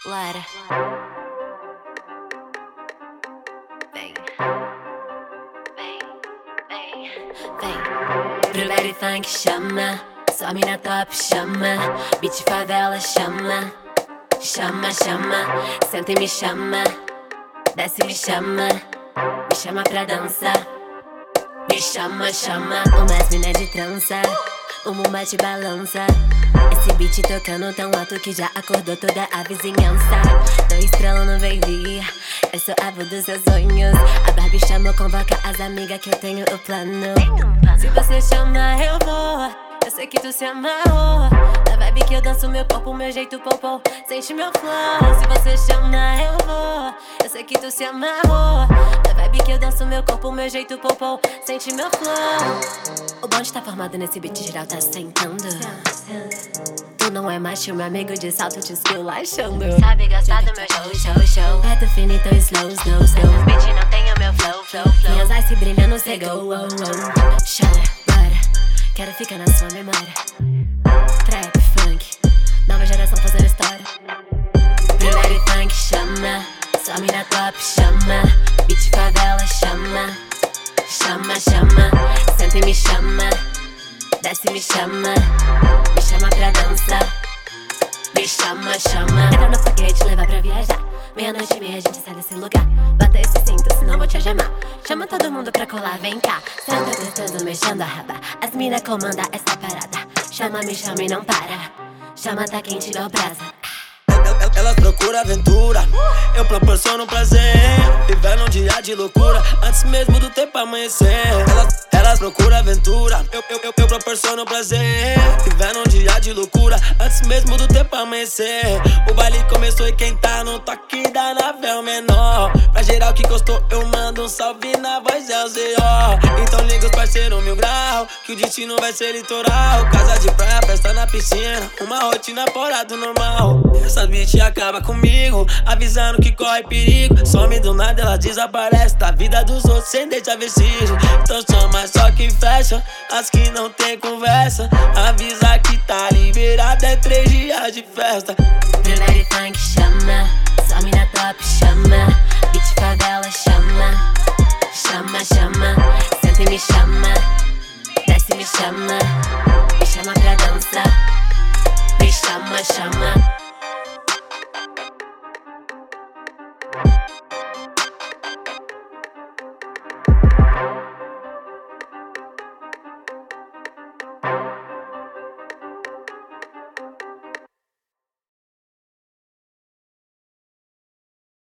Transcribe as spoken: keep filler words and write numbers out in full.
Lara. Vem, vem, vem, vem. Pro baile funk chama, só mina top chama, beat favela chama, chama, chama. Senta e me chama, desce e me chama, me chama pra dançar. Me chama, chama. Umas mina de trança, o mundo bate balança. Esse beat tocando tão alto que já acordou toda a vizinhança. Tô estrelando, baby, eu sou a avó dos seus sonhos. A Barbie chamou, convoca as amigas que eu tenho o plano. Se você chama, eu vou. Eu sei que tu se amarrou. Na vibe que eu danço, meu corpo, meu jeito popô. Sente meu flow. Se você chama, eu vou. Eu sei que tu se amarrou. Na vibe que eu danço, meu corpo, meu jeito popô. Sente meu flow. O bonde tá formado nesse beat, geral tá sentando. Tu não é macho, meu amigo de salto te esculachando. Sabe gostar do meu show, show, show. É definito slow, slow, slow. Os beat não tem o meu flow, flow, flow. Minhas eyes se brilhando, cê go, oh, oh. Chora, bora. Quero ficar na sua memória. Trap, funk, nova geração fazendo história. Pro baile funk chama, só mina top chama, beat favela chama, chama, chama. Senta e me chama, desce e me chama, me chama pra dançar. Me chama, chama. Entra no foguete, leva pra viajar. Meia-noite e meia a gente sai desse lugar. Bata esse cinto, senão vou te algemar. Chama todo mundo pra colar, vem cá. Senta gostoso, mexendo a raba. As mina comanda essa parada. Chama, me chama e não para. Chama, tá quente igual brasa. Elas procuram aventura, eu proporciono prazer. Vivendo um dia de loucura, antes mesmo do tempo amanhecer. Elas, elas procuram aventura, eu, eu, eu, eu proporciono prazer. Vivendo um dia de loucura, antes mesmo do tempo amanhecer. O baile começou e quem tá no toque da nave é o menor. Pra geral que gostou, eu mando um salve na voz é o Z O. Então liga os parceiros mil grau, que o destino vai ser litoral. Casa de praia, festa na piscina, uma rotina fora do normal. Essa bitch acaba comigo, avisando que corre perigo. Some do nada, ela desaparece da vida dos outros sem deixar vestígio. Então chama só que fecha, as que não tem conversa. Avisa que tá liberada, é três dias de festa. Pro baile funk chama, só mina top chama, beat favela chama, chama, chama. Senta e me chama, desce e me chama, me chama pra dançar. Me chama, chama.